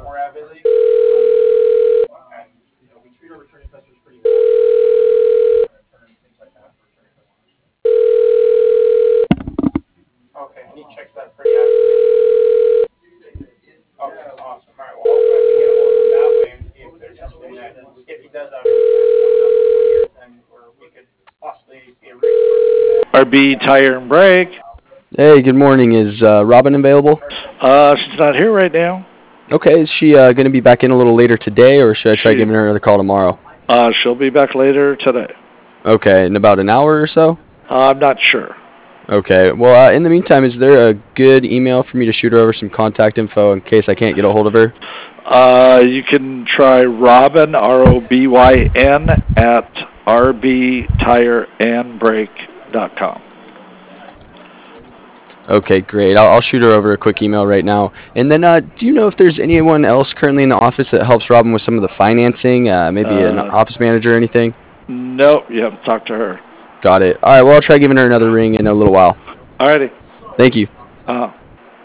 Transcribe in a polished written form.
RB Tire and Brake. Hey, good morning. Is Robin available? She's not here right now. Okay, is she going to be back in a little later today, or should I try giving her another call tomorrow? She'll be back later today. Okay, in about an hour or so? I'm not sure. Okay, well, in the meantime, is there a good email for me to shoot her over some contact info in case I can't get a hold of her? You can try Robin, ROBYN, at rbtireandbrake.com. Okay, great. I'll shoot her over a quick email right now. And then, do you know if there's anyone else currently in the office that helps Robin with some of the financing, maybe an office manager or anything? Nope, you have to talk to her. Got it. All right, well, I'll try giving her another ring in a little while. Alrighty. Thank you.